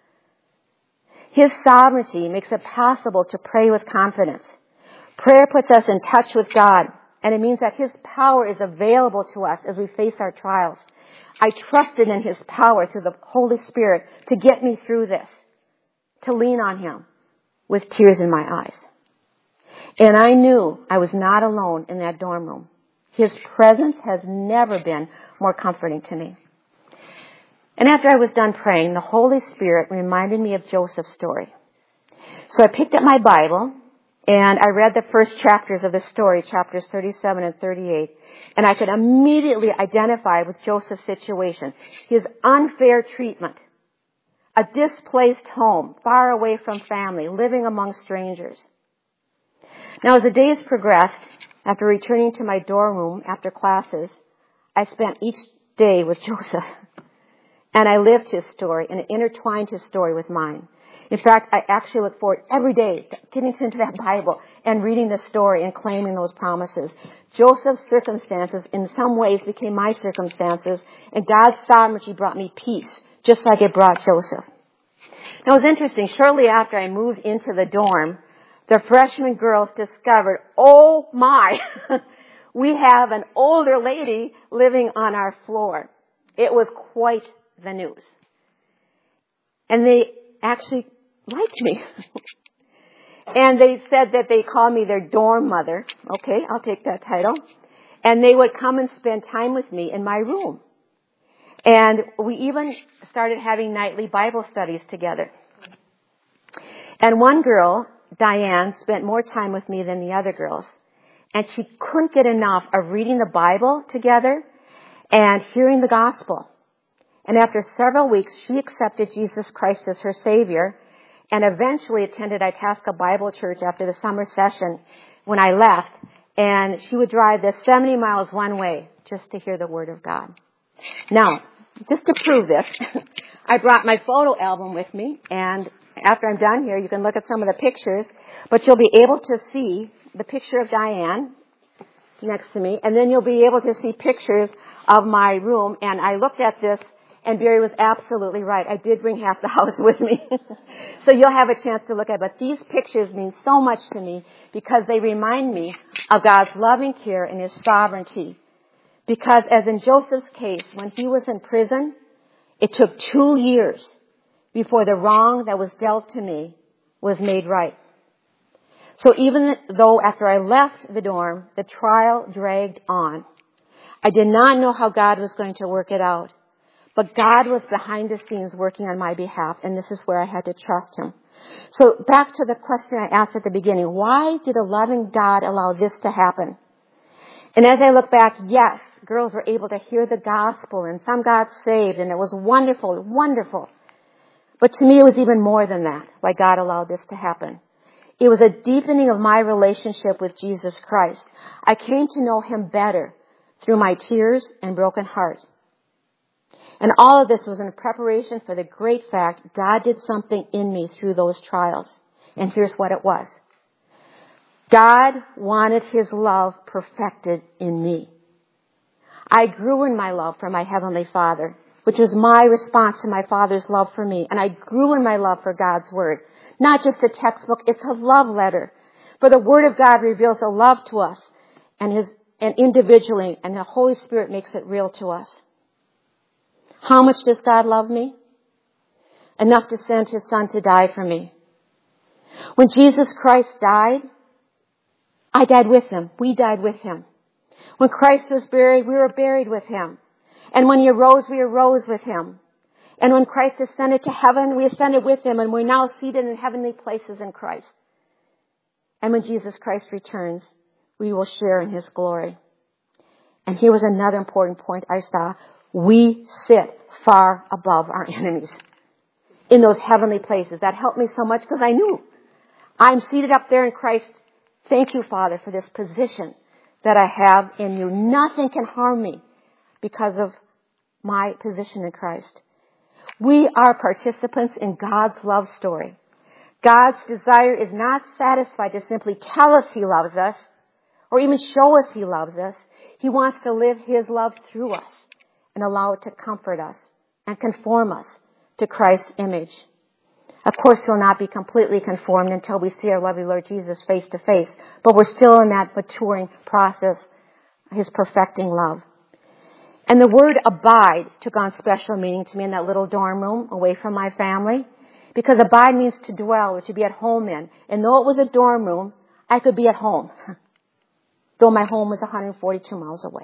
His sovereignty makes it possible to pray with confidence. Prayer puts us in touch with God, and it means that His power is available to us as we face our trials. I trusted in His power through the Holy Spirit to get me through this, to lean on Him with tears in my eyes. And I knew I was not alone in that dorm room. His presence has never been more comforting to me. And after I was done praying, the Holy Spirit reminded me of Joseph's story. So I picked up my Bible and I read the first chapters of the story, chapters 37 and 38. And I could immediately identify with Joseph's situation, his unfair treatment, a displaced home, far away from family, living among strangers. Now, as the days progressed, after returning to my dorm room after classes, I spent each day with Joseph. And I lived his story and intertwined his story with mine. In fact, I actually look forward every day to getting into that Bible and reading the story and claiming those promises. Joseph's circumstances in some ways became my circumstances, and God's sovereignty brought me peace, just like it brought Joseph. Now, it was interesting. Shortly after I moved into the dorm, the freshman girls discovered, oh my, we have an older lady living on our floor. It was quite the news. And they actually liked me. And they said that they called me their dorm mother. Okay, I'll take that title. And they would come and spend time with me in my room. And we even started having nightly Bible studies together. And one girl, Diane, spent more time with me than the other girls. And she couldn't get enough of reading the Bible together and hearing the gospel. And after several weeks, she accepted Jesus Christ as her Savior and eventually attended Itasca Bible Church after the summer session when I left. And she would drive the 70 miles one way just to hear the Word of God. Now, just to prove this, I brought my photo album with me. And after I'm done here, you can look at some of the pictures. But you'll be able to see the picture of Diane next to me. And then you'll be able to see pictures of my room. And I looked at this. And Barry was absolutely right. I did bring half the house with me. So you'll have a chance to look at it. But these pictures mean so much to me because they remind me of God's loving care and His sovereignty. Because as in Joseph's case, when he was in prison, it took 2 years before the wrong that was dealt to me was made right. So even though after I left the dorm, the trial dragged on, I did not know how God was going to work it out. But God was behind the scenes working on my behalf, and this is where I had to trust Him. So back to the question I asked at the beginning, why did a loving God allow this to happen? And as I look back, yes, girls were able to hear the gospel, and some got saved, and it was wonderful, wonderful. But to me, it was even more than that, why God allowed this to happen. It was a deepening of my relationship with Jesus Christ. I came to know Him better through my tears and broken heart. And all of this was in preparation for the great fact God did something in me through those trials. And here's what it was. God wanted His love perfected in me. I grew in my love for my Heavenly Father, which was my response to my Father's love for me. And I grew in my love for God's Word. Not just a textbook, it's a love letter. For the Word of God reveals a love to us and individually, and the Holy Spirit makes it real to us. How much does God love me? Enough to send His Son to die for me. When Jesus Christ died, I died with Him. We died with Him. When Christ was buried, we were buried with Him. And when He arose, we arose with Him. And when Christ ascended to heaven, we ascended with Him, and we're now seated in heavenly places in Christ. And when Jesus Christ returns, we will share in His glory. And here was another important point I saw. We sit far above our enemies in those heavenly places. That helped me so much because I knew I'm seated up there in Christ. Thank you, Father, for this position that I have in you. Nothing can harm me because of my position in Christ. We are participants in God's love story. God's desire is not satisfied to simply tell us He loves us or even show us He loves us. He wants to live His love through us and allow it to comfort us and conform us to Christ's image. Of course, we'll not be completely conformed until we see our lovely Lord Jesus face to face, but we're still in that maturing process, His perfecting love. And the word abide took on special meaning to me in that little dorm room away from my family, because abide means to dwell or to be at home in. And though it was a dorm room, I could be at home, though my home was 142 miles away.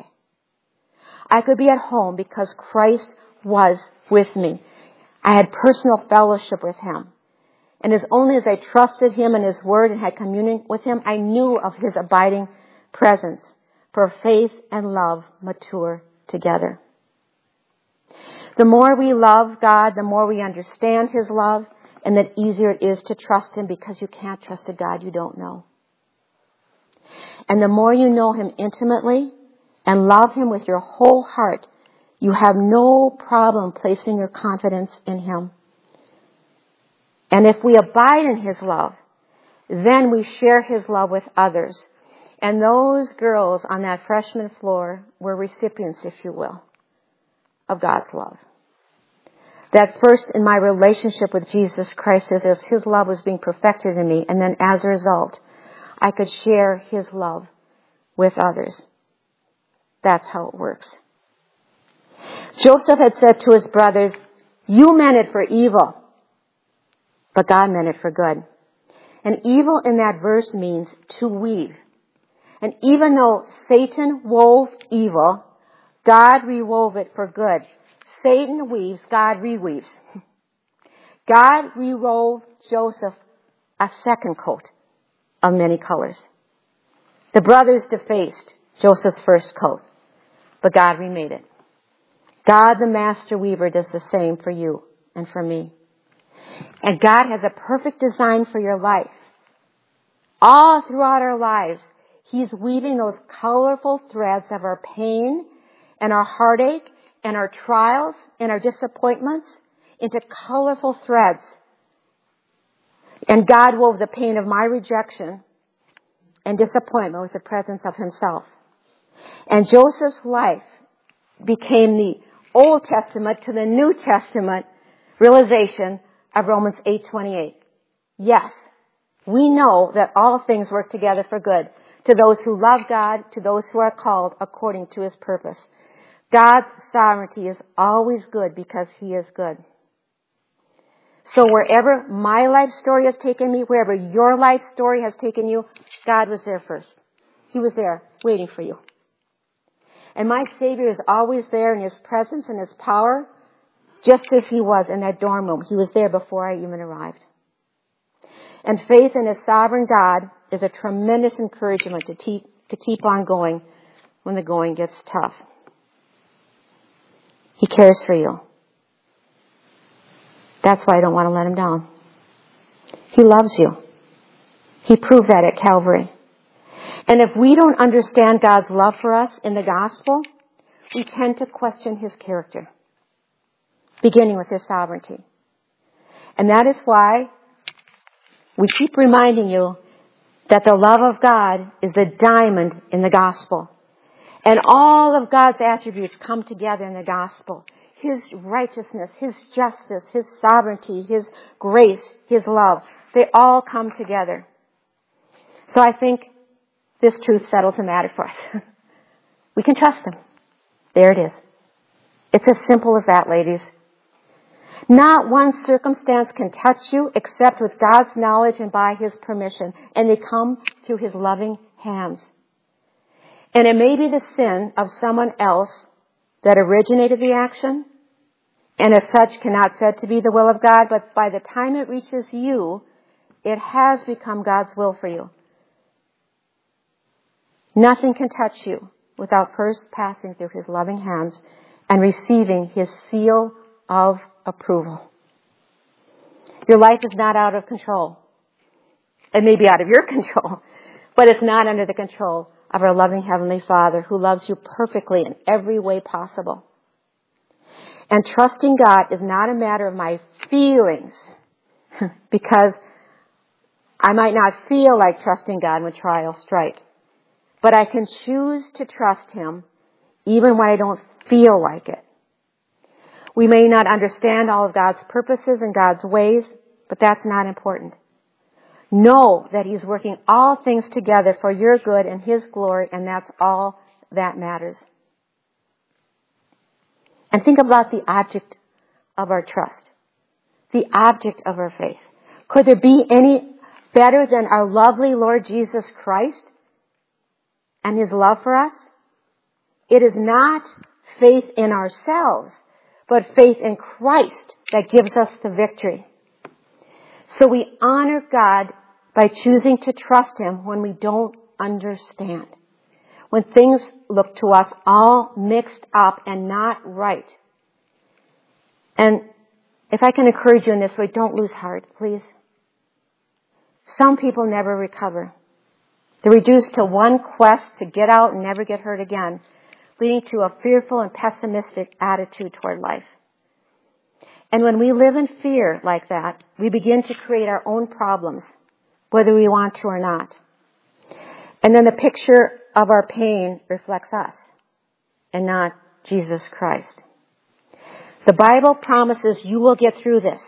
I could be at home because Christ was with me. I had personal fellowship with Him. And as only as I trusted Him and His Word and had communion with Him, I knew of His abiding presence. For faith and love mature together. The more we love God, the more we understand His love, and the easier it is to trust Him, because you can't trust a God you don't know. And the more you know Him intimately and love Him with your whole heart, you have no problem placing your confidence in Him. And if we abide in His love, then we share His love with others. And those girls on that freshman floor were recipients, if you will, of God's love. That first in my relationship with Jesus Christ, as His love was being perfected in me, and then as a result, I could share His love with others. That's how it works. Joseph had said to his brothers, "You meant it for evil, but God meant it for good." And evil in that verse means to weave. And even though Satan wove evil, God rewove it for good. Satan weaves, God reweaves. God rewove Joseph a second coat of many colors. The brothers defaced Joseph's first coat, but God remade it. God, the master weaver, does the same for you and for me. And God has a perfect design for your life. All throughout our lives, He's weaving those colorful threads of our pain and our heartache and our trials and our disappointments into colorful threads. And God wove the pain of my rejection and disappointment with the presence of Himself. And Joseph's life became the Old Testament to the New Testament realization of Romans 8:28. Yes, we know that all things work together for good to those who love God, to those who are called according to His purpose. God's sovereignty is always good because He is good. So wherever my life story has taken me, wherever your life story has taken you, God was there first. He was there waiting for you. And my Savior is always there in His presence and His power, just as He was in that dorm room. He was there before I even arrived. And faith in His sovereign God is a tremendous encouragement to keep on going when the going gets tough. He cares for you. That's why I don't want to let Him down. He loves you. He proved that at Calvary. And if we don't understand God's love for us in the gospel, we tend to question His character, beginning with His sovereignty. And that is why we keep reminding you that the love of God is the diamond in the gospel. And all of God's attributes come together in the gospel. His righteousness, His justice, His sovereignty, His grace, His love. They all come together. So I think this truth settles the matter for us. We can trust Him. There it is. It's as simple as that, ladies. Not one circumstance can touch you except with God's knowledge and by His permission. And they come through His loving hands. And it may be the sin of someone else that originated the action, and as such cannot said to be the will of God, but by the time it reaches you, it has become God's will for you. Nothing can touch you without first passing through His loving hands and receiving His seal of approval. Your life is not out of control. It may be out of your control, but it's not under the control of our loving Heavenly Father who loves you perfectly in every way possible. And trusting God is not a matter of my feelings, because I might not feel like trusting God when trials strike. But I can choose to trust Him even when I don't feel like it. We may not understand all of God's purposes and God's ways, but that's not important. Know that He's working all things together for your good and His glory, and that's all that matters. And think about the object of our trust, the object of our faith. Could there be any better than our lovely Lord Jesus Christ and His love for us? It is not faith in ourselves, but faith in Christ that gives us the victory. So we honor God by choosing to trust Him when we don't understand, when things look to us all mixed up and not right. And if I can encourage you in this way, don't lose heart, please. Some people never recover. They're reduced to one quest to get out and never get hurt again, leading to a fearful and pessimistic attitude toward life. And when we live in fear like that, we begin to create our own problems, whether we want to or not. And then the picture of our pain reflects us and not Jesus Christ. The Bible promises you will get through this.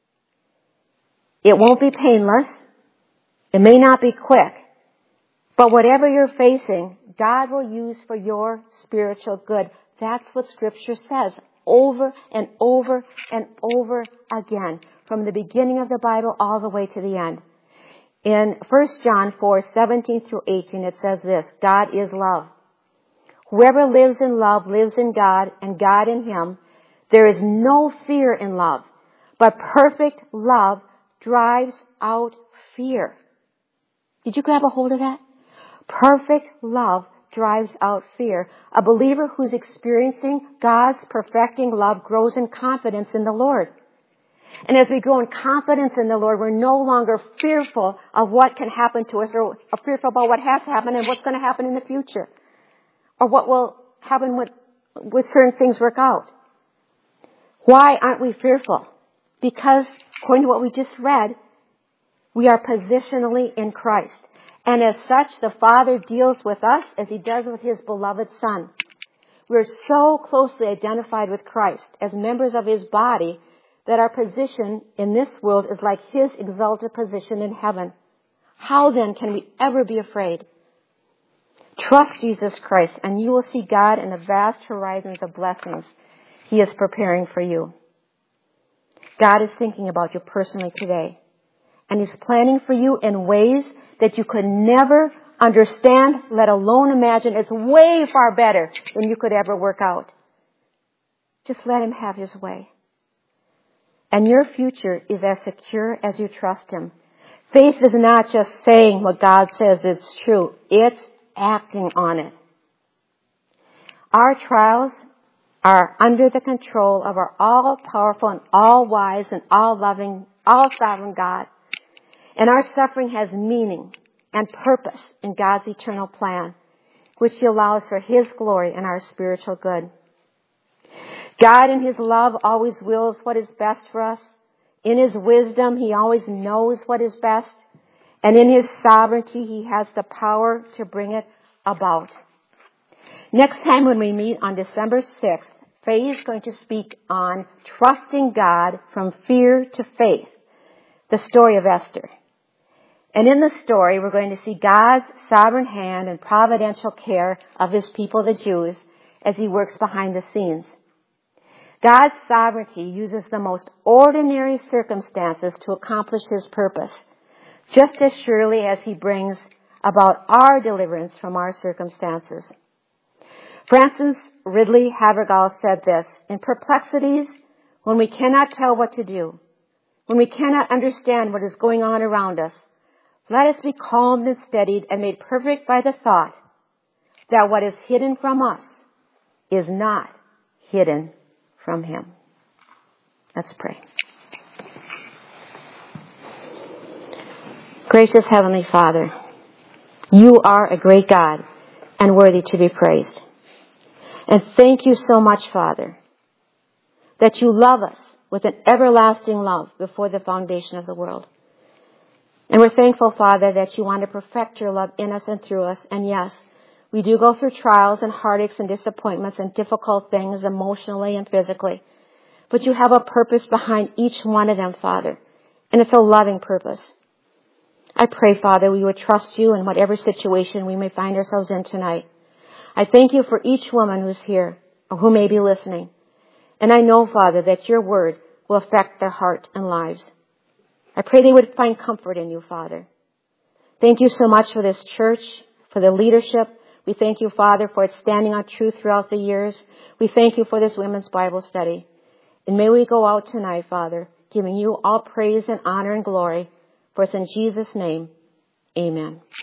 It won't be painless. It may not be quick. But whatever you're facing, God will use for your spiritual good. That's what Scripture says over and over and over again, from the beginning of the Bible all the way to the end. In 1 John 4:17 through 18, it says this: God is love. Whoever lives in love lives in God, and God in him. There is no fear in love, but perfect love drives out fear. Did you grab a hold of that? Perfect love drives out fear. A believer who's experiencing God's perfecting love grows in confidence in the Lord. And as we grow in confidence in the Lord, we're no longer fearful of what can happen to us, or fearful about what has happened and what's going to happen in the future, or what will happen with certain things work out. Why aren't we fearful? Because, according to what we just read, we are positionally in Christ. And as such, the Father deals with us as He does with His beloved Son. We're so closely identified with Christ as members of His body that our position in this world is like His exalted position in heaven. How then can we ever be afraid? Trust Jesus Christ, and you will see God in the vast horizons of blessings He is preparing for you. God is thinking about you personally today. And He's planning for you in ways that you could never understand, let alone imagine. It's way far better than you could ever work out. Just let Him have His way. And your future is as secure as you trust Him. Faith is not just saying what God says it's true. It's acting on it. Our trials are under the control of our all-powerful and all-wise and all-loving, all-sovereign God. And our suffering has meaning and purpose in God's eternal plan, which He allows for His glory and our spiritual good. God in His love always wills what is best for us. In His wisdom, He always knows what is best. And in His sovereignty, He has the power to bring it about. Next time when we meet on December 6th, Faye is going to speak on trusting God from fear to faith, the story of Esther. And in the story, we're going to see God's sovereign hand and providential care of His people, the Jews, as He works behind the scenes. God's sovereignty uses the most ordinary circumstances to accomplish His purpose, just as surely as He brings about our deliverance from our circumstances. Francis Ridley Havergal said this, "In perplexities, when we cannot tell what to do, when we cannot understand what is going on around us, let us be calmed and steadied and made perfect by the thought that what is hidden from us is not hidden from Him." Let's pray. Gracious Heavenly Father, You are a great God and worthy to be praised. And thank You so much, Father, that You love us with an everlasting love before the foundation of the world. And we're thankful, Father, that You want to perfect Your love in us and through us. And yes, we do go through trials and heartaches and disappointments and difficult things emotionally and physically. But You have a purpose behind each one of them, Father. And it's a loving purpose. I pray, Father, we would trust You in whatever situation we may find ourselves in tonight. I thank You for each woman who's here or who may be listening. And I know, Father, that Your word will affect their heart and lives. I pray they would find comfort in You, Father. Thank You so much for this church, for the leadership. We thank You, Father, for its standing on truth throughout the years. We thank You for this women's Bible study. And may we go out tonight, Father, giving You all praise and honor and glory. For it's in Jesus' name, amen.